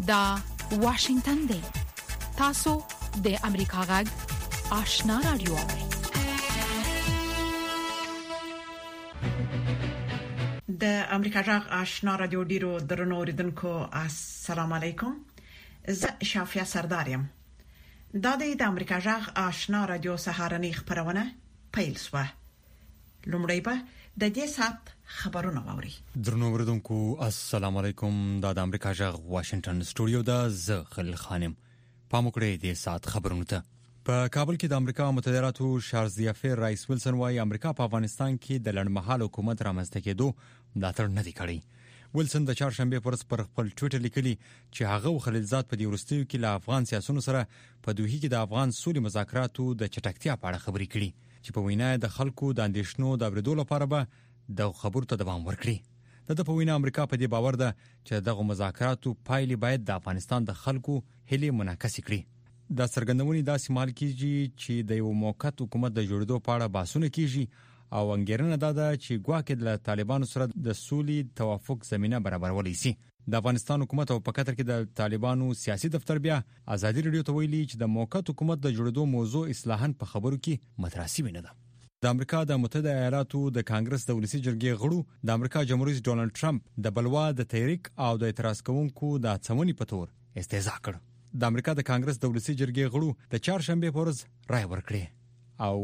دا واشنگتن دی. تاسو د امریکا غږ آشنا رادیو. د امریکا غږ آشنا رادیو ډیرو درنو اوریدونکو السلام علیکم. زه شافیا سردارم. دا د امریکا غږ آشنا رادیو سهارنی خبرونه پیل شوه. لومړی به د دې سات خبرونه واوري. درنو اوریدونکو السلام علیکم. دا د امریکا غږ واشنگټن سټوډیو دا زه خلیل خانم. پام وکړئ د سات خبرونه ته. په کابل کې د امریکا متحده ایالاتو شارزیافر رئیس ویلسن وايي امریکا په افغانستان کې د لړمحال حکومت رامنځته کېدو ملاتړ نه دی کړی. ویلسن د چهارشنبه پر ورځ پر خپل ټوئیټر لیکلي چې هغه او خلیلزاد په دې وروستیو کې له افغان سیاسيونو سره په دوحه کې د افغان سولې مذاکراتو د چټکتیا په اړه خبرې کړي چې په وینا د خلکو د اندېښنو د اورېدو لپاره به د خبرو ته دوام ورکړي. د په وینا امریکا په دې باور ده چې دغه مذاکراتو پایلې باید د افغانستان د خلکو هیلې منعکس کړي. دا څرګندونې داسې مال کیږي چې د یو موقت حکومت د جوړېدو په اړه بحثونه کیږي او انګیرنه ده چې ګواکې د طالبانو سره د سولې توافق زمينه برابرولای شي. د افغانستان حکومت او په قطر کې د طالبانو سیاسي دفتر بیا ازادي رادیو ته ویلي چې د موقت حکومت د جوړېدو موضوع اصلاحاً په خبرو کې مطرح شوی نه ده. د امریکا د متحده ایالاتو د کانګرس د ولسی جرګې غړو د امریکا جمهور رئیس ډونالد ټرمپ د بلوا د تحریک او د اعتراض کوونکو د څمنې په تور استهزاء کړ. د امریکا د کانګرس د ولسی جرګې غړو د چهارشنبه په ورځ رائے ورکړه او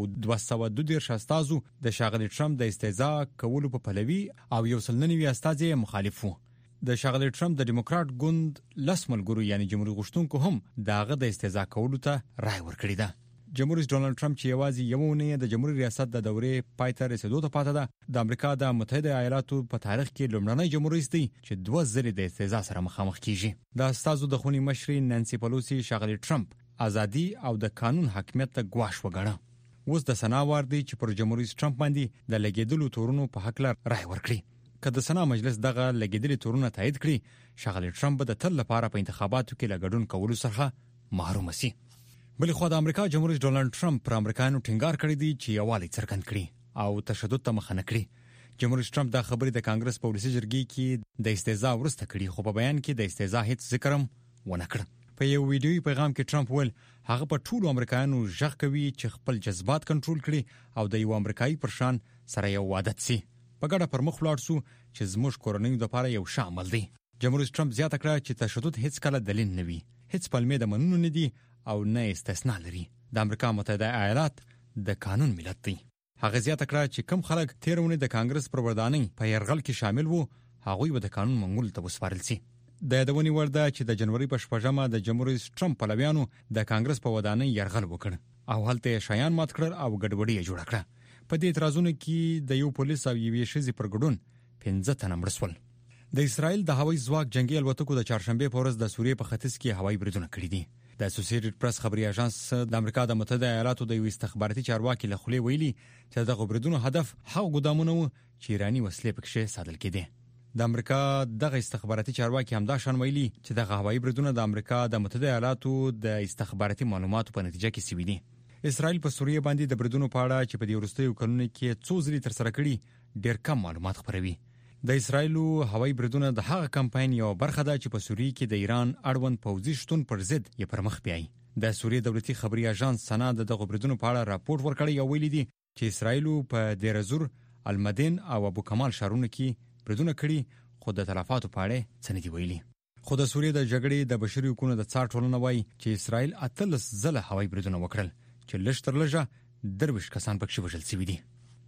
222 استازو د شاغلي ټرمپ د استهزاء کولو په پلوي او 199 استازي مخالف وو. د شاغلي ټرمپ د ډیموکرات ګوند لسمل ګورو یعنی جمهوریت غشتونکو هم داغه د استهزاء کولو ته رائے ورکړی ده. جمهور رئیس ډونالد ټرمپ چې یوازې یوونه د جمهوریت ریاست د دورې پای ته رسیدو ته پاتې ده د امریکا د متحده ایالاتو په تاریخ کې لومړنی جمهور رئیس دی چې 2 ځلې د استهزاء سره مخامخ کیږي. د استازو د خونی مشري نانسي پلوسی شاغلي ټرمپ ازادي او د قانون حاکمیت ته ګواښ وګڼه. اوس د سنا وار دی چې پر جمهور رئیس ټرمپ باندې د لګیدلو تورونو په حق لار رائے ورکړي. که د سنا مجلس دغه لګیدلي تورونه تایید کړي شاغلي ټرمپ به د تل لپاره په انتخاباتو کې لګډون کولو څخه محروم شي. بل خو د امریکا جمهور رئیس ډونالد ټرمپ پر امریکایانو ټینګار کړی دی چې یوالي څرګند کړي او تشدد ته مخه نه کړي. جمهور رئیس ټرمپ دا خبرې د کانګرس په ولسی جرګې کې د استهزاء ورسته کړي خو په بیان کې د استهزاء هیڅ ذکر هم ونه کړ. په یو ویډیوي پیغام کې ټرمپ ویل هغه په ټولو امریکایانو ژغ کوي چې خپل جذبات کنټرول کړي او د یو امریکایي پر شان سره یو عادت سي. په ګډه پر مخ لاړ شو چې زموږ کورنۍ لپاره یو شامل دی. جمهور رئیس ټرمپ زیاته کړه چې تشدد هیڅ کله دلیل نه وي. هیڅ پلمې د منونو نه دي او نه استثناء لري. د امریکا متحده ایالات د قانون ملت دی. هغه زیاته کړه چې کم خلک تیرونه د کانګرس پر ودانۍ په يرغل کې شامل وو هغه به د قانون منګول ته وسپارل شي. د یادونې وړ ده چې د جنوري په 8مه د جمهور رئیس ټرمپ پلویانو د کانګرس په ودانۍ يرغل وکړ او هلته شایان مات کړ او ګډوډي جوړه کړه. په دې اعتراضونو کې د یو پولیس او یوې ښځې پر ګډون 15 تنه مړ شول. د اسرائیل د هوایي ځواک جنگي الوتکو د چهارشنبه په ورځ د سوریې په ختیځ کې هوایي بریدونه کړي دي. د اسوسییټډ پریس خبري اژانس د امریکا د متحده ایالاتو د یو استخباراتي چارواکي له خولې ویلي چې دغه بریدونو هدف هغه ګدامونه و چې ایرانی وسلې پکې ساتل کېدي. د امریکا دغه استخباراتي چارواکي همدا شان ویلي چې دغه هوایي بریدونه د امریکا د متحده ایالاتو د استخباراتي معلوماتو په نتیجه کې سوي دي. اسرائیل په سوریه باندې د بریدونو په اړه چې په دې وروستیو کلونو کې څو ځلې تر سره کړي ډېر کم معلومات خپروي. د اسرائیلو هوایي بریدونه د هغه کمپاین یو برخه ده چې په سوریه کې د ایران اړوند پوځي شتون پر ضد یې پرمخ بیایي. د سوریه دولتي خبري اژانس سنا دغه بریدونو په اړه راپور ورکړی او ویلي دي چې اسرائیلو په دیر زور، المدین او ابو کمال ښارونو کې بریدونه کړي خو د تلفاتو په اړه څه نه دی ویلي. خو د سوریه د جګړې د بشري حقوقو د څار ټولنه وایي چې اسرائیل 18 ځله هوایي بریدونه وکړل چې لږ تر لږه 23 کسان پکې وژل شوي دي.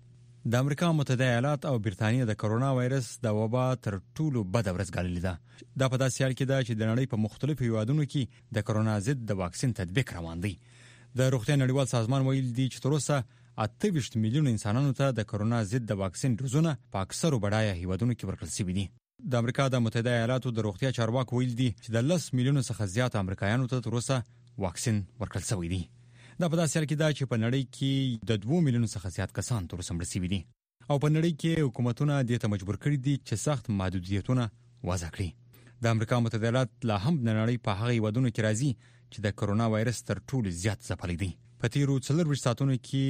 د امریکا متحده ایالات او برتانیې د کرونا وایرس د وبا تر ټولو بد ورځ ګاللې ده. دا په داسې حال کې ده چې د نړۍ په مختلفو هیوادونو کې د کرونا ضد د واکسین تطبیق روان دی. د روغتیا نړیوال سازمان ویلي دی چې تر اوسه 28 میلیون انسانانو ته د کرونا ضد د واکسین ډوزونه په اکثرو بډایه هیوادونو کې ورکړل شوي دي. د امریکا د متحده ایالاتو د روغتیا چارواکو ویلي دي چې د 10 میلیون څخه زیات امریکایانو ته تر اوسه واکسین ورکړل شوی دی. دا په داسې حال کې ده چې په نړۍ کې د 2 میلیون څخه زیات کسان تر اوسه مړ شوي دي او په نړۍ کې حکومتونه دې ته مجبور کړي دي چې سخت محدودیتونه وضع کړي. د امریکا متحده ایالات لا هم د نړۍ په هغه هیوادونو کې راځي چې د کرونا وایرس تر ټولو زیات ځپلي دي. په تیرو 24 ساعتونو کې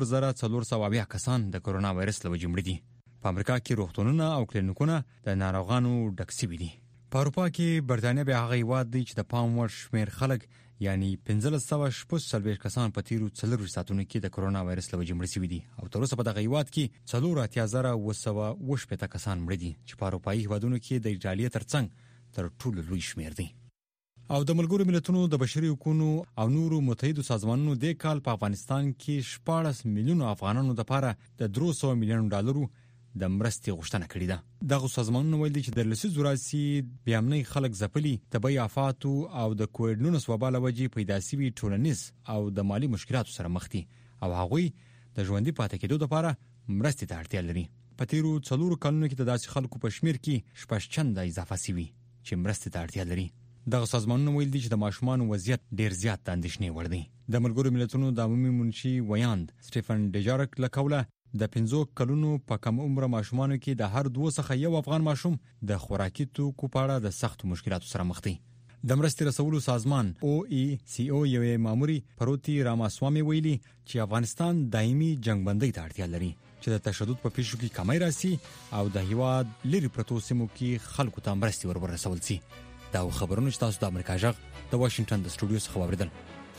4470 کسان د کرونا وایرس له وجې مړه دي. په امریکا کې روغتونونه او کلینیکونه د ناروغانو ډک شوي دي. په اروپا کې برتانیا به هغه هیواد دی چې د پام وړ شمېر خلک یعنی 1540 کسان په تیرو 4 ساعتونو کې د کرونا وایرس له وجې مړ شوي دي او تر اوسه په دغه هیواد کې 4,980 کسان مړ دي چې په اروپایي هیوادونو کې د ایټالیا ترڅنګ تر ټولو لوی شمېر دی. او د ملګرو ملتونو د بشري حقوقو او نورو متحده سازمانونو د کال په افغانستان کې 14 میلیون افغانانو لپاره د 300 میلیون ډالرو د مرستې غوښتنه کړې ده. دغه سازمانونه ویلي دي چې د لسیزو راځي بې امنۍ خلک ځپلي، طبي آفاتو او د کووډ-19 وبا له وجې پیدا شوي ټولنیز او د مالی مشکلاتو سره مخ دي او هغوی د ژوندي پاتې کېدو لپاره مرستې ته اړتیا لري. په تیرو 4 کلونو کې د داسې خلکو په شمېر کې 6 چنده اضافه شوي چې مرستې ته اړتیا لري. دغه سازمانونه ویل دي چې د ماشومان وضعیت ډیر زیات د اندېښنې وړ دی. د ملګرو ملتونو د عمومي منشي ویاند سټيفن ډیجارک لکوله د 15 کلونو په کم عمر ماشومانو کې د هر 2 څخه یو افغان ماشوم د خوراکي توکو په اړه د سختو مشکلاتو سره مخ دی. د مرستې رسولو سازمان OECO یو ماموري پروتي راماسوامي ویلي چې افغانستان دایمي جنگبندۍ ته اړتیا لري چې د تشدد په پیښو کې کمی راسي او د هیواد لري پرتو سیمو کې خلکو ته مرستې ورسول شي. دا خبرونه چې تاسو د امریکا جغ د واشنگټن د سټوډیو څخه واوریدل.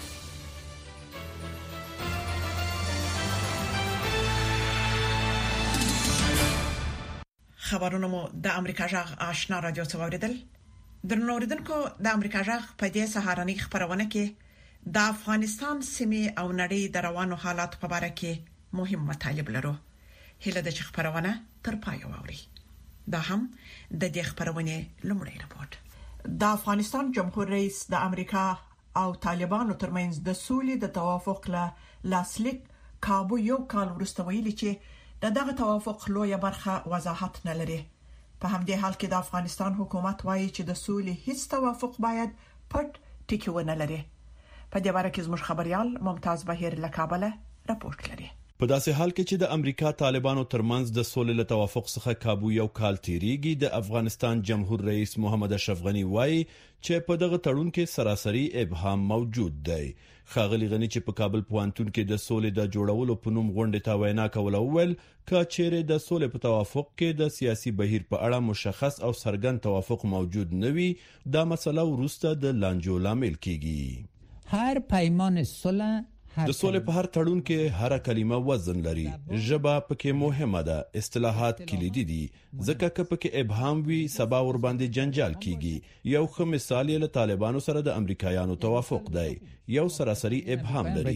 خبرونه مو د امریکا جغ آشنا رادیو څخه واوریدل. درنو اوریدونکو د امریکا جغ په دې سهارنۍ خبرونه کې د افغانستان سیمې او نړۍ د روانو حالات په اړه کې مهم مطالب لرو. هله د خبرونه تر پای واوري. دا هم د دې خبرونه لومړی راپور. د افغانستان جمهور رئیس د امریکا او طالبانو ترمنځ د سولې د توافق لاسلیک کابو یو کال وروسته ویلي چې دغه توافق لویه برخه وضاحت نه لري. په همدې حال کې د افغانستان حکومت وایي چې د سولې هیڅ توافق باید پټ ټکی ونه لري. په دې اړه کې زموږ خبريال ممتاز بهیر له کابل راپورټ لري. په داسې حال کې چې د امریکا طالبانو ترمنځ د سولې له توافق څخه کابو یو کال تیریږي، د افغانستان جمهور رئیس محمد اشرف غنی وایي چې په دغه تړون کې سراسري ابهام موجود دی. ښاغلي غنی چې په کابل پوهنتون کې د سولې د جوړولو په نوم غونډه ته وینا کوله وویل چې چیرې د سولې په توافق کې د سیاسي بهیر په اړه مشخص او څرګند توافق موجود نه وي، دا مسله ورسته د لانجو لامل کیږي. هر پیمان صلح د سولې په هر تړون کې هر کلمه وزن لري. ژبه پکې مهمه ده، اصطلاحات کلیدي دي، ځکه که پکې ابهام وي سبا ور باندې جنجال کیږي. یو ښه مثال یې له طالبانو سره د امریکایانو توافق دی، یو سراسري ابهام لري.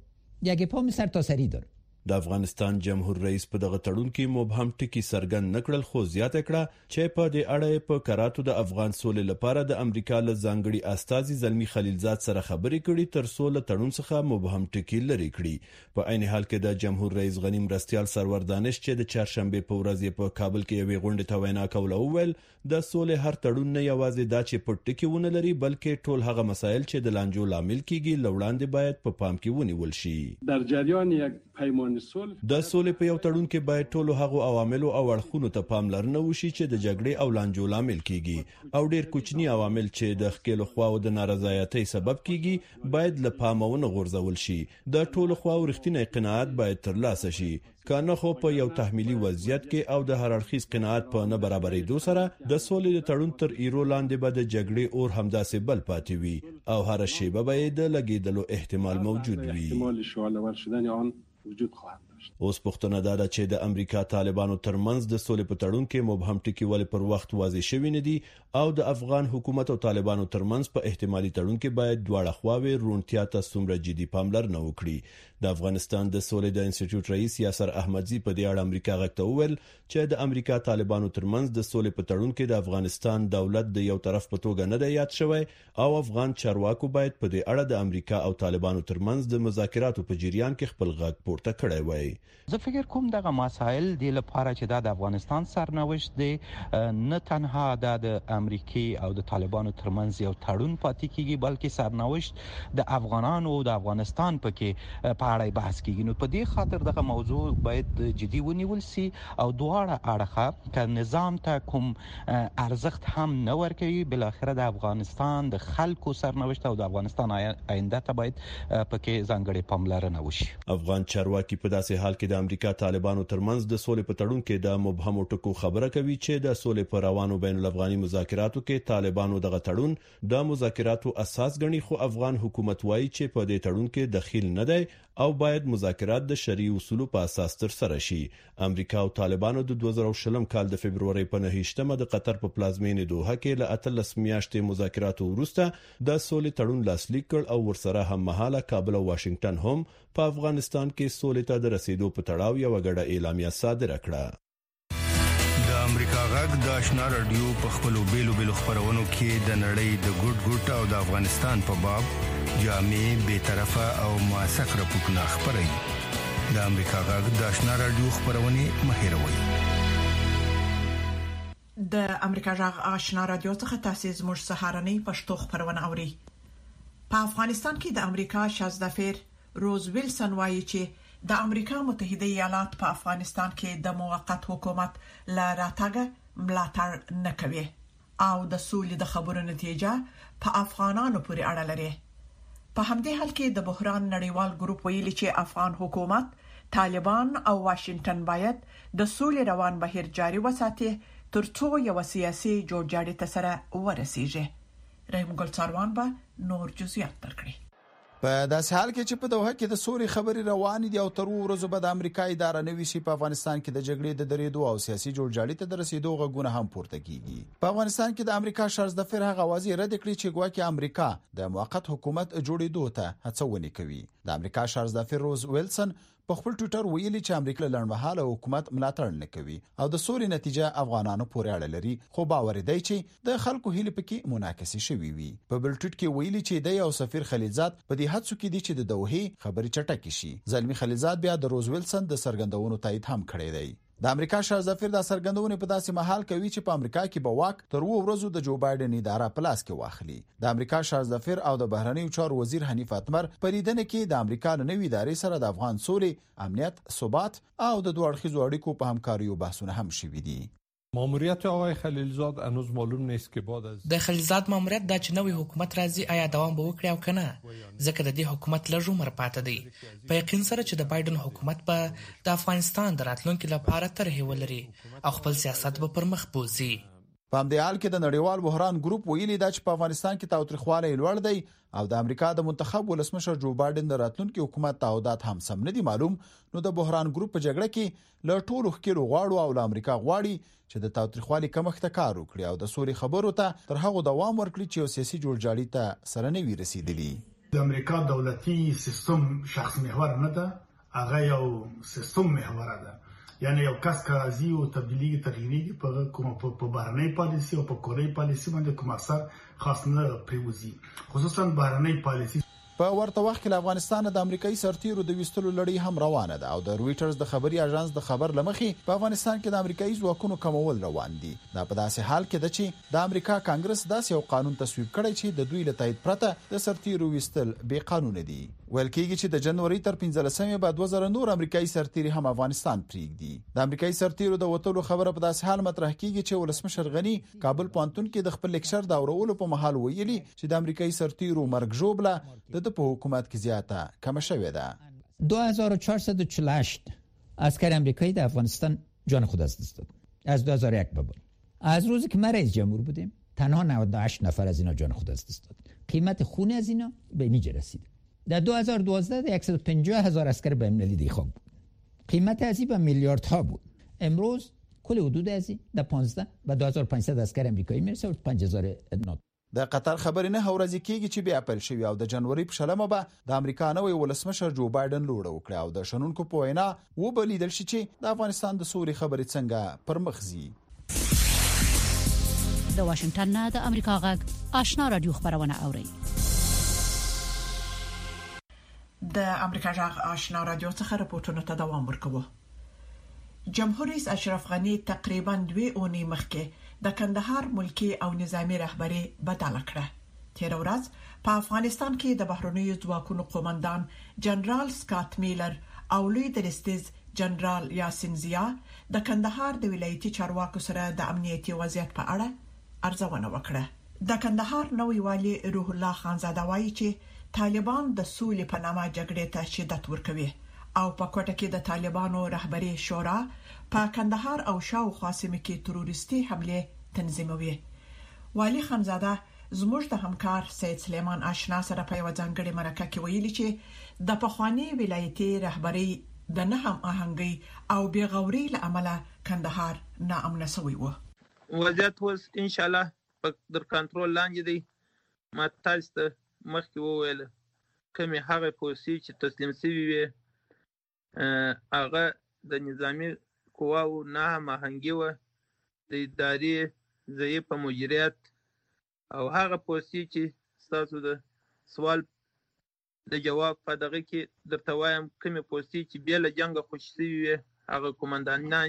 یک ابهام سرتاسری داره. د افغانستان جمهور رئیس په دغه تړون کې مبهم ټکی څرګند نکړل، خو زیاته کړه چې په دې اړه په کراتو د افغان سولې لپاره د امریکا له ځانګړي استازي زلمی خلیلزاد سره خبرې کړي تر څو له تړون څخه مبهم ټکی لري کړي. په عین حال کې د جمهور رئیس غنی مرستيال سرور دانش چې د چهارشنبه په ورځ په کابل کې یوې غونډې ته وینا کوله وویل د سولې هر تړون نه یوازې دا چې په ټکی ونه لري بلکې ټول هغه مسایل چې د لانجو لامل کیږي لوړاندې باید په پام کې ونیول شي. در جریان یک پیمان د سولې په یو تړون کې باید ټول هغه عوامل او اړخونو ته پاملرنه وشي چې د جګړې او لانجو لامل کیږي او ډیر کوچني عوامل چې د خپل خواو د نارضایتۍ سبب کیږي باید له پامونه غورځول شي. د ټول خواو رښتینی قناعت باید ترلاسه شي، کنه خو په یو تحمیلي وضعیت کې او د هر اړخیز قناعت په نه برابرېدو سره د سولې د تړون تر ایرو لاندې به د جګړې اور همداسې بل پاتې وي او هر شیبه به د لګیدلو احتمال موجود وي. احتمال شعله ور شدن آن وجود خواهد داشت. اوس پوښتنه ده چې د امریکا طالبانو ترمنځ د سولې په تړون کې مبهم ټکی ولې پر وخت واضح شوی نه دي او د افغان حکومت او طالبانو ترمنځ په احتمالي تړون کې باید دواړه خواوې رونتیا ته څومره جدي پاملرنه وکړي. د افغانستان د سولې د انسټیټیوټ رئیس یاسر احمدزي په دې اړه امریکا غږ وویل چې د امریکا طالبانو ترمنځ د سولې په تړون کې د افغانستان دولت د یو طرف په توګه نه دی یاد شوی او افغان چارواکو باید په دې اړه د امریکا او طالبانو ترمنځ د مذاکراتو په جریان کې خپل غږ پورته کړی وای. زه فکر کوم دغه مسائل د لپاره چې د افغانستان سرنوشت دی نه تنها د امریکای او د طالبانو ترمنځ یو تړون پاتې کیږي بلکې سرنوشت د افغانانو او د افغانستان په په اړه بحث کیږي. نو په دې خاطر دغه موضوع باید جدي ونیول سي او دواړه اړخه ک نظام ته کوم ارزښت هم نه ورکوي، بل اخر د افغانستان د خلکو سرنوشت او د افغانستان آینده ته باید پکې ځانګړي پاملرنه وشي. افغان چارواکي په داسې حال کې د امریکا طالبانو ترمنځ د سولې په تړون کې د مبهمو ټکو خبره کوي چې د سولې پر روانو بین الافغاني مذاکراتو کې طالبانو دغه تړون د مذاکراتو اساس ګڼي، خو افغان حکومت وایي چې په دې تړون کې دخیل نه دی او باید مذاکرات د شرعي اصولو په اساس ترسره شي. امریکا او طالبانو د 2020 کال د فبرवरी په 9مه د قطر په پلازمینې دوحه کې له 13 میاشتې مذاکراتو وروسته د سولې تړون لاسلیک کړ او ورسره هم مهاله کابل او واشنگټن هم په افغانستان کې سولې ته د رسیدو په تړاو یو غړه اعلامیه صادره کړه. د امریکا غږ د آشنا رادیو په خپلو بیلو خبرونو کې د نړۍ د ګډ او د افغانستان په باب جامع، بی‌طرفه او موثق راپورټونه خبري. د امریکا غږ د آشنا رادیو خبرونه مهیروي. د امریکا غږ آشنا رادیو څخه تاسو زموږ سهارنۍ پښتو خبرونه اوري. په افغانستان کې د امریکا شازدفیر روز ویلسن وایي چې د امریکا متحده ایالات په افغانستان کې د موقت حکومت لا راتګ ملاتړ نه کوي او د سولې د خبرو نتیجه په افغانانو پورې اړه لري. په همدې حال کې د بحران نړیوال ګروپ ویلي چې افغان حکومت، طالبان او واشنگټن باید د سولې روان بهیر جاري وساتي ترڅو یو سیاسي جوړجاړی ته سره ورسیږي. رحیم ګل څاروان به نور جزئیات درکړي. په داسې حال کې چې په دوحه کې د سولې خبري روان دي او تر ورځو به د امریکا اداره نوي شي، په افغانستان کې د جګړې د درېدو او سیاسي جوړجاړي ته د رسیدو غږونه هم پورته کیږي. په افغانستان کې د امریکا شازدفیر هغه واضح رد کړی چې ګواکې امریکا د موقت حکومت جوړېدو ته هڅونه کوي. د امریکا شازدفیر روز ویلسن په خپل ټوئیټر ویلي چې امریکا لړمحاله حکومت ملاتړ نه کوي او د سولې نتیجه افغانانو پورې اړه لري، خو باور دی چې د خلکو هیله پکې منعکس شوي وي. په بل ټوئیټ کې ویلي چې د یو سفیر خلیلزاد په دې هڅو کې دي چې د دوحې خبري چټکې شي. زلمی خلیلزاد بیا د روز ویلسن د سرګندونو تایید هم کړی دی. د امریکا شازدفیر د سرګندونې په داسې محل کوي چې په امریکا کې به واک تر ورځو د جو بایدن اداره په لاس کې واخلي. د امریکا شازدفیر او د بهرنیو چارو وزیر حنیف اتمر په لیدنه کې د امریکا د نوې ادارې سره د افغان سولې، امنیت، ثبات او د دوه اړخیزو اړیکو په همکاریو بحثونه هم شوي دي. ماموریت آقای خلیلزاد هنوز معلوم نیست که بعد از د خلیلزاد ماموریت د چنوي حکومت راځي آیا دوام به وکړي او کنه، ځکه د دې حکومت لږ عمر پاتې دی. په یقین سره چې د بایدن حکومت به د افغانستان د راتلونکو لپاره طرحې ولري او خپل سیاست به پر مخ بوزي. په همدې حال کې د نړیوال بحران ګروپ ویلي دا چې په افغانستان کې تاوتریخوالی لوړ دی او د امریکا د منتخب ولسمشر جو بایدن د راتلونکي حکومت تعهدات هم سم نه دي معلوم. نو د بحران ګروپ په جګړه کې له ټولو ښکېلو غواړو او له امریکا غواړي چې د تاوتریخوالي کمښت ته کار وکړي او د سولې خبرو ته تر هغه دوام ورکړي چې یو سیاسي جوړجاړي ته سره نه وي رسیدلی. د امریکا دولتي سیستم شخص محور نه ده، هغه یو سیستم محور ده. یعنی یو کس کارازي او تبدیلی تغییري په بهرنۍ پالیسي او په کوري پالیسي باندې کوم اثر خاص نه پریوزي، خصوصا بهرنۍ پالیسي. په ورته وخت کې افغانستان د امریکایي سرتیرو د وستلو لړۍ هم روانه ده او د رويټرز د خبري اژانس د خبر لمخې په افغانستان کې د امریکایي ځواکونو کمول روان دي. دا په داسې حال کې ده چې د امریکا کانګرس داسې یو قانون تصویب کړی چې د دوی له تایید پرته د سرتیرو وستل بې قانون دي. ویل کېږي چې د جنوري تر 15مې بعد 2000 نور امریکایي سرتیري هم افغانستان پریږدي. د امریکایي سرتیرو د وټولو خبره په داسې حال مطرح کېږي چې ولسمشر غنی کابل پوهنتون کې د خپل لیکچر دا اورولو په محل ویلي چې د امریکایي سرتیرو مرګ ژوبله د په حکومت کې زیاته کم شوې ده. 2448 عسکر امریکایی در افغانستان جان خود از دست داد از 2001 به بعد. از روزی که من رئیس جمهور بودیم تنها 98 نفر از اینا جان خود از دست داد. قیمت خون از اینا به اینجا رسید. در 2012 150,000 عسکر بین‌المللی دیخاب بود. قیمت از این به میلیاردها بود. امروز کل حدود از این در 15 و 2500 عسکر امریکایی میرسه و 5000 نات. د قطر خبرې نه ورځ کېږي چې بیا پیل شوی او د جنوري په شلمه به د امریکا نوې ولسمشر جو بایدن لوړه وکړي او د شنونکو په وینا وبلیدل شي چې د افغانستان د سولې خبرې څنګه پر مخ ځي. د واشنگټن نه د امریکا غږ آشنا رادیو خبرونه اوري. د امریکا غږ آشنا رادیو څخه راپورټونه ته دوام ورکوي. جمهور رئیس اشرف غنی تقریبا 2 اونۍ مخکې د کندهار ملکی او نظامی رهبری بدل کړه تیر ورځ په افغانستان کې د بهرنیو ځواکونو قومندان جنرال سکاٹ میلر او لوی درستیز جنرال یاسین زیا د کندهار د ولایتي چارواکو سره د امنیتي وضعیت په اړه ارزونه وکړه. د کندهار نوی والی روح الله خانزاده وایي چې طالبان د سولې په نامه جګړې ته شدت ورکوي او په کوټه کې د طالبانو رهبری شورا په کندهار او شاوخوا سیمو کې تروریستي حمله تنظیموي. والی خانزاده زموږ د همکار سید سلیمان آشنا سره په یو ځانګړي مرکه کې ویلي چې د پخوانی ولایتي رهبری د نه هم آهنګي او بیغوري لامل کندهار ناامن شوی و. وضعیت اوس ان شاء الله در کنټرول لاندې دی. ما تاسو ته مخکې وویل کومه هغه پولیسي چې تسلیم شوی وي هغه د نظامی قواو نه هم آهنګي و، د ادارې ضعیف مدیریت او هغه پولیسي چې تاسو د سوال د جواب په دغه کې درته وایم کومه پولیسي چې بیا له جنگ خوشي وي هغه قومندانان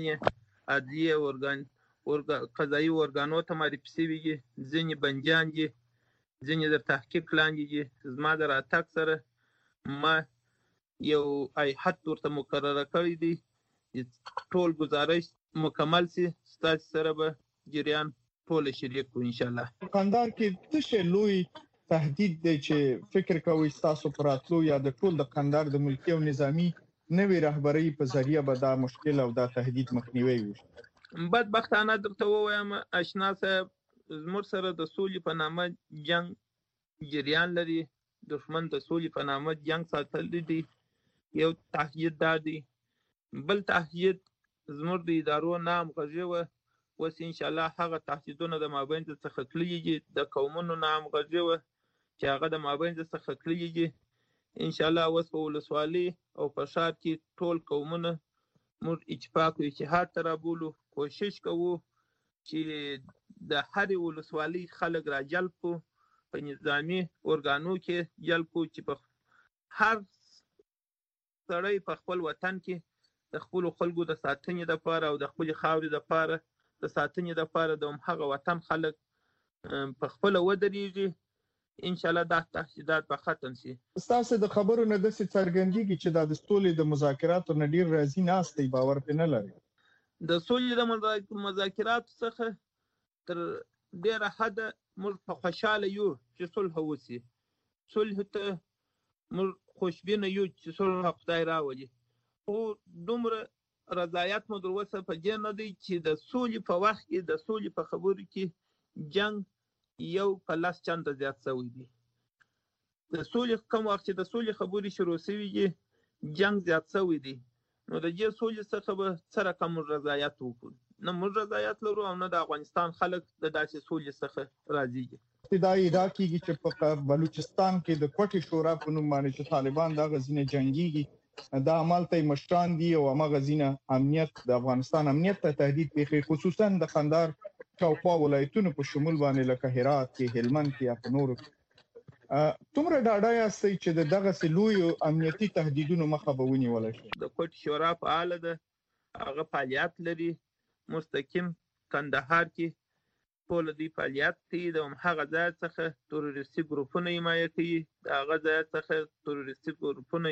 عادي قضایي ورګانو ته معرفي شوي دي، ځینې بندیان دي، ځینې د تحقیق لاندې دي. زما د راتګ سره ما یو هیئت ورته مقرره کړی دی، ټول گزارش مکمل سي ستاسو سره به جریان ټول شریک کو ان شاء الله. کندهار کې څه شی لوی تهدید دی چې فکر کوي تاسو پراتلو یا د ټول د کندهار د ملکی او نظامی نوې رهبری په ذریعہ به دا مشکل او دا تهدید مخنیوي وشي؟ بدبختانه درته وایم آشنا صاحب، زموږ سره د سولې په نامه جنگ جریان لري. دښمن د سولې په نامه جنگ ساتل دي. یو تهدید دی، بل تهدید زموږ د ادارو نام غږی و. اوس ان شاء الله هغه تهدیدونه د مابین څخه کلیږي، د قومونو نام غږی و چې هغه د مابین څخه کلیږي. ان شاء الله اوس په ولسوالۍ او په ښار کې ټول قومونه موږ اتفاق او اتحاد ته رابولو. کوشش کوو چې د هرې ولسوالۍ خلک را جلب کو، په نظامی ارګانو کې جلب کو چې په هر سړی په خپل وطن کې د خپل خلکو د ساتنې لپاره او د خپل خاورې لپاره د ساتنې لپاره د هغه وطن خلک په خپل ودرېږي. ان شاء الله دا تهدیدات به ختم شي. تاسو د خبرو نه د څرګندېږي چې د سولې د مذاکراتو نه ډیر راضي نه استي، باور پې نه لري. د سولې د مذاکراتو څخه تر ډیره حد موږ په خوشاله یو چې صلح وشي. صلح ته موږ خوشبینه یو چې صلح خدای راولي. خو دومره رضایت مو دروسه په دې نه دی چې د سولې په وخت کې د سولې په خبرو کې جنگ یو په لاس چنده زیات شوی دی. د سولې کوم وخت چې د سولې خبرې شروع شوي دي جنگ زیات شوی دی. نو د دې سولې څخه به سره کوم رضایت وکړو. نه موږ رضایت لرو او نه د افغانستان خلک د داسې سولې څخه راضي دي. ابتدایي دا کېږي چې په بلوچستان کې د کوټې شورا په نوم باندې چې طالبان دا غزینه جنگيږي، دا عمل ته مشران دي او هغه غزینه امنیت د افغانستان امنیت ته تهدید پیښي، خصوصا د قندهار شاوخوا ولایتونو په شمول باندې لکه هرات کې، هلمند کې یا په نورو کې. تومره ډاډه یاستئ چې دغه لوی امنیتي تهدیدونو مخه به ونیول شي؟ د کوټ شورا فعال ده، هغه فعالیت لري مستقیم کندهار کې ټول دی فعالیت کوي. د هغه ځای څخه تروریستي ګروپونه حمایت کوي، د هغه ځای څخه تروریستي ګروپونه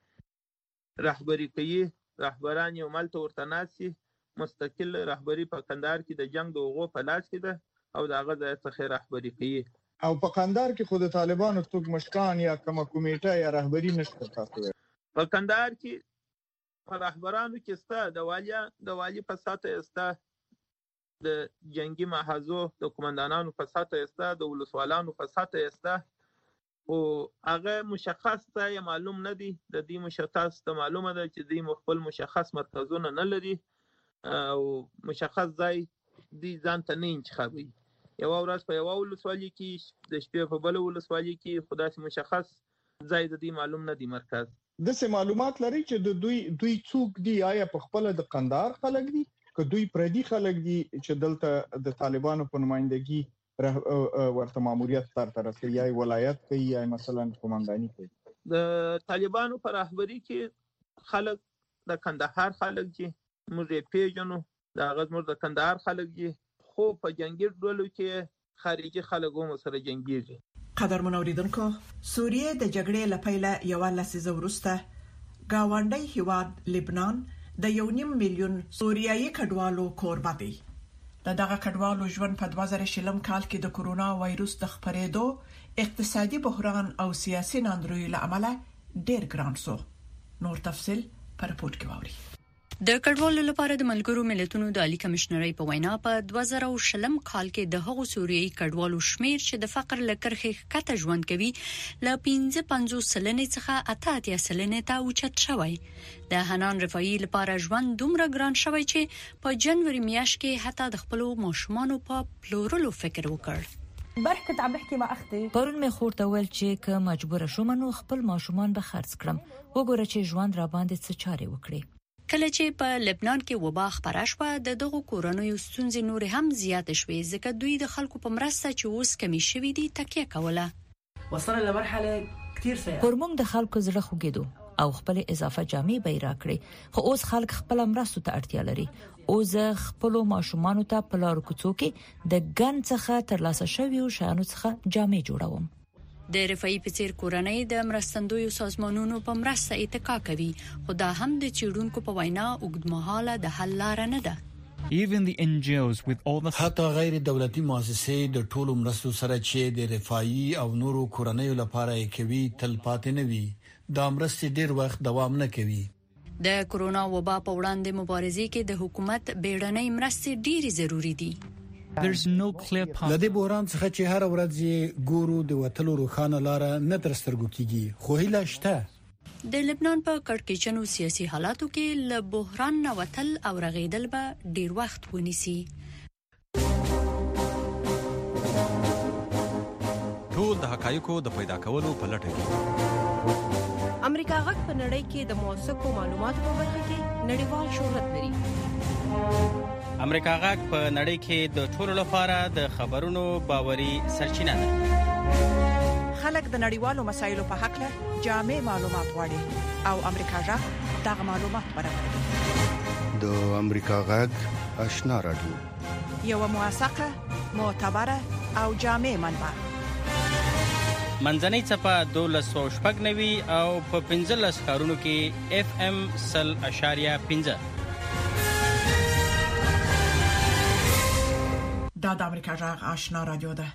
رهبری کوي. رهبران یو ملت ورته ناسي، مستقل رهبری په کندهار کې د جنگ د اوغو په لاس کې ده او د هغه ځای څخه رهبری کوي. او په کندهار کې خود طالبانو څوک مشران یا کومه کمیټه یا رهبری نشته؟ تاسو په کندهار کې په رهبرانو کې ستا د والی په ساته استا، د جنگي محاذو د قومندانانو په ساته استا، د ولسوالانو په ساته استا، او هغه مشخص ته معلوم نه دي. د دې مشخص ته معلومه ده چې دوی خپل مشخص مرکزونه نه لري او مشخص ځای دي ځان ته نه انتخابوي. یو ورځ په یو ولسوالۍ کې، د شپې په بل ولسوالۍ کې، خدای مشخص ځای د دې معلوم نه دي مرکز. دغه معلومات لري چې د دوی څوک دي؟ آیا په خپل د قندهار خلک دي که دوی پردي خلک دي چې دلته د طالبانو په نمائندګي ورته ماموریت تر رسي، یا ولایت کوي یا مثلا قومنداني کوي؟ د طالبانو په رهبری کې خلک د کندهار خلک دي، موږ پیژنو دا غزمر د کندهار خلک دي، خو په جنگي ډلو کې خارجي خلک هم سره جنگيږي. قدرمن اوریدونکو، سوریه د جګړې لپاره یو لسیزه وروسته گاونډي هیواد لبنان د 1.5 میلیون سوریایي کډوالو کوربه دی. دغه کډوالو ژوند په 2020 کال کې د کورونا وایروس د خپرېدو، اقتصادي بحران او سیاسي ناندریو له امله ډېر ګران شو. نور تفصيل پر رپورت کې واوري. د کډوالو لپاره د ملګرو ملتونو د عالی کمشنرۍ په وینا په 2020 کال کې د هغو سوریایي کډوالو شمیر چې د فقر لکرخې کته ژوند کوي ل 55 سلنې څخه 88 سلنې ته اوچت شوی. د حنان رفاعي لپاره ژوند دومره ګران شوی چې په جنوري میاشت کې حتی د خپل ماشومانو په پلورلو فکر وکړ. برخه كنت عم بحكي مع اختي پرون مې خور ته ویل چې که مجبور شوم نو خپل ماشومان به خرڅ کړم، وګوره چې ژوند را باندې څه چارې وکړي. کله چې په لبنان کې وبا خپره شوه، د دغو کورنیو ستونزې نور هم زیات شوې ځکه دوی د خلکو په مرسته چې اوس کمی شوي دي تکیه کوله. وصلنا لمرحله كثير سيئه. پرموږ د خلکو زړه خوګیدو او خپل اضافه جامې به راکړي، خو اوس خلک خپل مرستو ته اړتیا لري. او زه خپل ماشومان ته په لار کوڅو کې د ګن څخه ترلاسه شوی شیانو څخه جامې جوړوم. د رفاعي په څیر کورنۍ د مرستندویو سازمانونو په مرسته اتکا کوي، خو دا هم د چیرونکو په وینا اوږدمهاله د حل لار نه ده. حتی غیر دولتي مؤسسې د ټولو مرستو سره چې د رفاعي او نورو کورنیو لپاره کوي تل پاتې نه وي. دا مرستې ډیر وخت دوام نه کوي. د کورونا وبا په وړاندې مبارزې کې د حکومت بیړنۍ مرستې ډېری ضروری دي. لدې بحران څخه چې هر ورځ ګورو د وټلو روخانه لار نه تر سترګو کیږي، خو هیله شته. د لبنان په کړکېچنو سیاسي حالاتو کې له بحران نه وټل او رغیدل به ډیر وخت ونیسي. ټول د حقایقو د پیدا کولو په لټه کې. امریکا غږ په نړۍ کې د موثقو معلوماتو په برخه کې نړیوال شهرت لري. امریکا غږ په نړۍ کې د ټولو لپاره د خبرونو باوري سرچینه ده. خلک د نړیوالو مسایلو په حق له جامع معلومات غواړي او امریکا غږ دغه معلومات برابروي. د امریکا غږ آشنا رادیو یو موثقه، معتبره او جامع منبع. منځنۍ چپه 1290 او په 15 ښارونو کې FM 100.5. دا د امریکا غږ آشنا رادیو ده.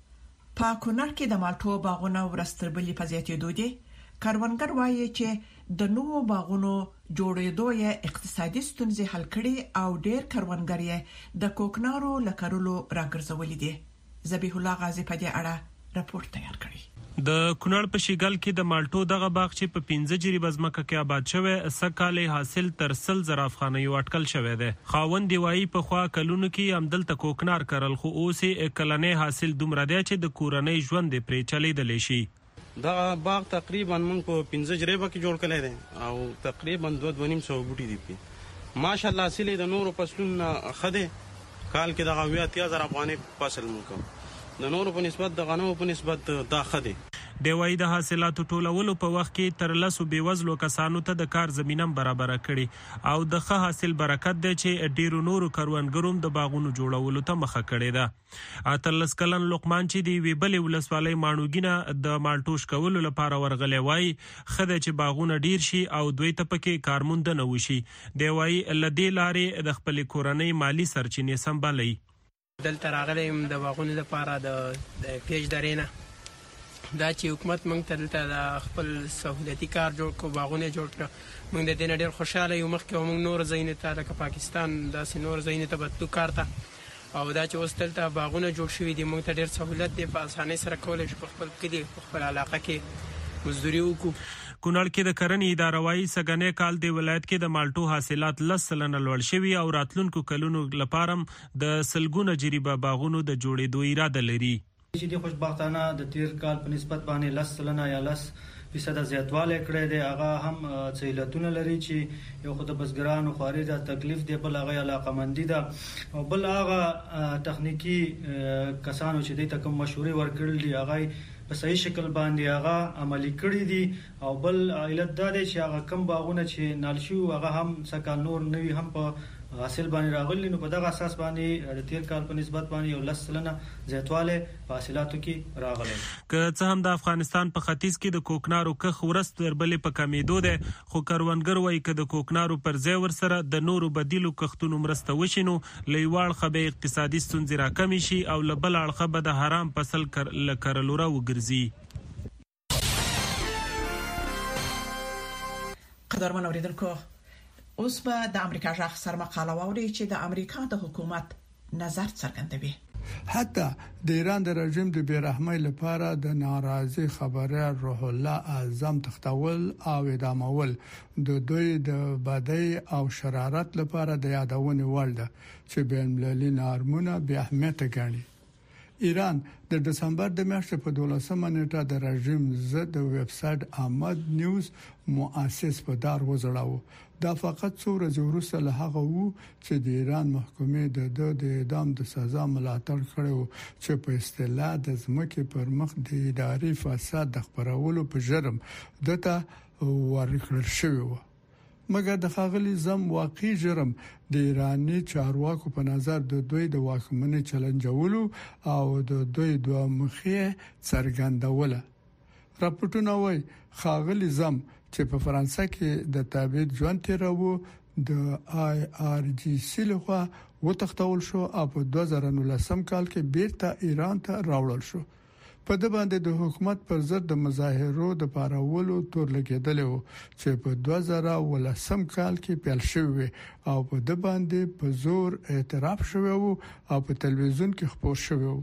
په کونړ کې د مالټو باغونه ورستربلي په زیاتېدو دي. کاروانګر وایي چې د نوو باغونو جوړېدو یې اقتصادي ستونزې حل کړي او ډېر کاروانګر یې د کوکنارو لکرلو راګرځولي دي. ذبیح الله غازی په دې اړه راپور تیار کړی. د کونړ په شیګل کې د مالټو دغه باغ چې په 15 جریبه ځمکه کې آباد شوی، سکهاله حاصل تر 100 زرافخانه یو اټکل شوی دی. خاوند دیوایی په خوا کلونو کې همدلته کوکنار کرل، خو اوس یې کلنې حاصل دومره دی چې د کورنۍ ژوند پرې چلیدلی شي. دغه باغ تقریبا موږ په 15 جریبه کې جوړ کړی دی او تقریبا 2.5 بوټي دي. ماشاءالله حاصل د نورو فصلونو خده کال کې دغه 80,000 افغانۍ فصل موږ د نورو په نسبت د غنمو په نسبت دا خده. دیوای د حاصلاتو ټولولو په وخت کې تر لاسو بیوزلو کسانو ته د کار زمينه برابر کړي او د ښه حاصل برکت دی چې ډیرو نورو کاروانګروم د باغونو جوړولو ته مخه کړې ده. اتلس کلن لقمان چې دی وی بلې ولسوالۍ مانوګینه د مالټوش کولو لپاره ورغلې وای خدای چې باغونه ډیر شي او دوی ته پکې کارموند نه وشي. دیوای لدی لارې د خپل کورنۍ مالی سرچینې سمبالي. دلته راغلم د باغونو لپاره د پیج درینه دا چې حکومت موږ ته دلته د خپل سہولتي کار جوړ کو باغونه جوړ کړ. موږ د دې نه ډېر خوشاله یو. مخکې موږ نور ځایونه ته لکه پاکستان داسې نور ځایونه ته بتلو کار ته او دا چې اوس دلته باغونه جوړ شوي دي موږ ته ډېر سہولت دی. په اسانۍ سره کولی شو په خپل کلي په خپل علاقه کې مزدوري وکړو. کونړ کې د کرنې اداره وايي سګنې کال د ولایت کې د مالټو حاصلات 10% لوړ شوي او راتلونکو کلونو لپاره د سلګونه جریبه باغونو د جوړېدو اراده لري. چې د خوشبختانه د تیر کال په نسبت باندې 10% یا 10% زیاتوالی کړی دی. هغه هم څیلتونه لري چې یو خو د بزګرانو خواري د تکلیف دی، بل هغه علاقمندي ده او بل هغه تخنیکی کسانو چې د کوم مشورې ورکړل دي هغه په صحیح شکل باندې هغه عملی کړی دي او بل علت دا دی چې هغه کم باغونه چې نالشو هغه هم سکه نور نوي هم په حاصل باندې راغلی نو په دغه اساس باندې د تیر کال په نسبت باندې یو 10% زیاتواله په حاصلاتو کې راغلی. که څه هم د افغانستان په ختیځ کې د کوکنارو کښ ورست تربلې په کمیدو ده، خو کروندګر وایي که د کوکنارو پر ځای ورسره د نورو بدیلو کښتونو مرسته وشي نو له یوه اړخه به اقتصادي ستونزې راکمې شي او له بل اړخه به د حرام فصل له کرلو راوګرځي. قدرمن اوریدونکو، اوس به د امریکا ژغ سرمقاله واوري چې د امریکا د حکومت نظر څرګندوي. حتی د ایران د رژیم د بیرحمۍ لپاره د ناراضي خبريال روح الله اعظم تختول او اعدامول د دوی د بدی او شرارت لپاره د یادونه وړ ده چې بین المللي نورمونه به اهمیت ګڼي. ایران د دسمبر د میاشتې په 12مه نیټه د رژیم ضد ویب سټ احمد نیوز مؤسس په دار وزړاو. دا فقط څو ورځې وروسته له هغه وو چې د ایران محکمې د اعدام د سزا ملاتړ کړو چې په اصطلاح د ځمکې پر مخ د اداري فساد د خبرولو په جرم دته ورکړل شوی و. مګر د خاغلی زم واقعي جرم د ایرانی چارواکو په نظر د دوی د واکمنۍ چلنجولو او د دوی دوه مخې څرګندوله. راپورټونه وايي خاغلی زم چې په فرانسه کې د تابعیت ژوند تیرو د IRGC لخوا وتښتول شو او په 2019 کال کې بیرته ایران ته راوړل شو. په د باندې د حکومت پر ضد د مظاهرو د پارولو تور لګیدل او چې په 2019 کال کې پیل شوی او په د باندې په زور اعتراف شوی او په تلویزیون کې خبر شوی.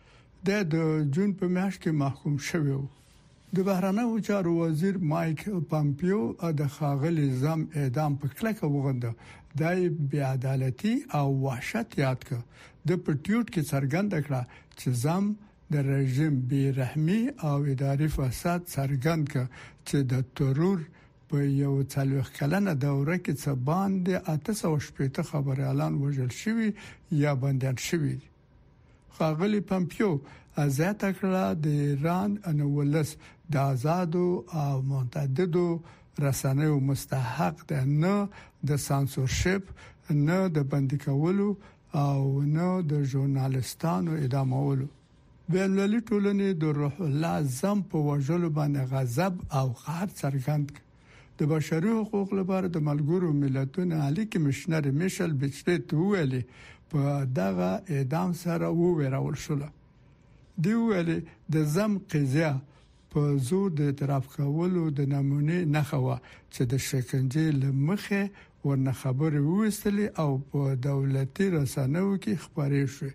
د جون په میاشت کې محکوم شوی. د بهرنیو چارو وزیر مایک پامپیو د خاغلی زم اعدام په کلکه وغنده د بې عدالتي او وحشت یاد کړ. د پټیوټ کې څرګند کړه چې زم د رژیم بیرحمي او اداري فساد څرګند کړ چې د ترور په یو 40 کلنه دوره کې څه باندې 880 خبريالان وژل شوي یا بندیان شوي. خاغلی پامپیو ازات کړه د ایران انولس د آزادو او متعددو رسنیو مستحق ده، نه د سانسورشپ، نه د بندي کولو او نه د ژورنالستانو اعدامولو. بین‌المللي ټولنې د روح الله زم په وژلو باندې غضب او قهر څرګند کړ. د بشري حقوق لپاره د ملګرو ملتونو عالی کمشنر میشل بچلټ ویلي په دغه اعدام سره وویرول شو. دی ویلي د زم قضیه په زور د اعتراف کولو د نمونه نه خوا چې د شکنجې لمخه ورنه خبرې وستلې او په دولتي رسنیو کې خبرې شوې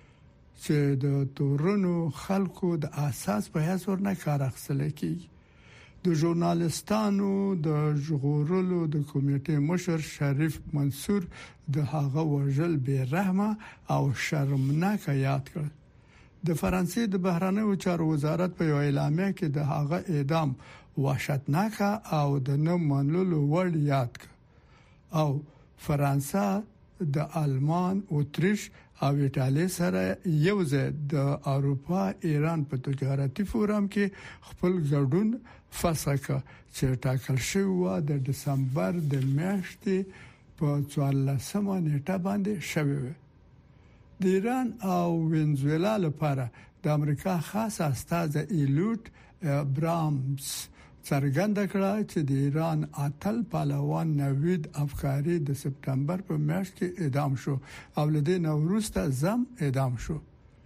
چې د تورونو خلکو د اساس په هیڅ ورنه کار اخیستل کیږي. د ژورنالستانو د ژغورلو د کمیټې مشر شریف منصور د هغه وژل بې رحمه او شرمناک یاد کړ. د فرانسې د بهرنیو چارو وزارت په یو اعلامیه کې د هغه اعدام وحشتناک او د نه منلو وړ یاد کړ او فرانسه د آلمان، اتریش او ایتالیا سره یوځای د اروپا ایران په تجارتي فورم کې خپل ګډون فسخ کړ چې ټاکل شوی و د دسمبر د میاشتې په 14مه نیټه باندې شوی و. د ایران او وینزویلا لپاره د امریکا خاص استاد ایلوټ برامز څرګند کړه چې د ایران اتل پهلوان نوید افکاری د سپتمبر په میاشت کې اعدام شو او له دې وروسته زم اعدام شو.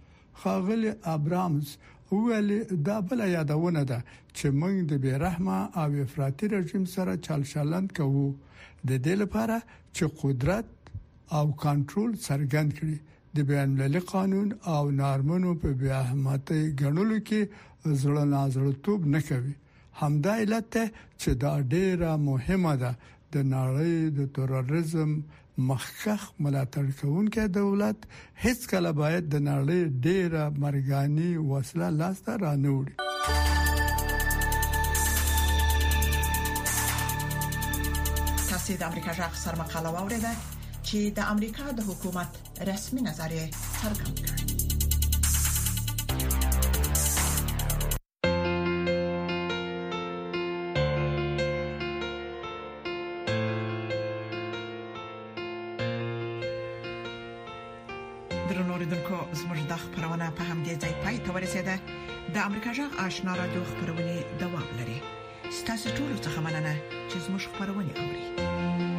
خاغلی ابرامز ویل دا بل یادونه ده چې موږ د بیرحمه او افراطي رژیم سره چلچلند کوو د دې لپاره چې قدرت او کنټرول څرګند کړي. د بین‌المللي قانون او نورمونو په بیاحمتۍ غنلو کې زړه نازړتوب نه کوي. همدا علت چې دا ډیره مهمه ده د نړۍ د تروریزم مخکخ ملاتړ کوونکې دولت هیڅ کله باید د نړۍ ډیره مرګاني وسله لاسته رانوړي. تاسو د امریکا ژغ سرمقاله واوریده چې د امریکا د حکومت رسمي نظریه څرګند کړ. درنو اوریدونکو زموږ د خبرونه په همدې ځای پای ته ورسیده. د امریکا جغ آشنا رادیو خبرونه دوام لري. ستاسو ټول څه مننه چې زموږ خبرونه اوري.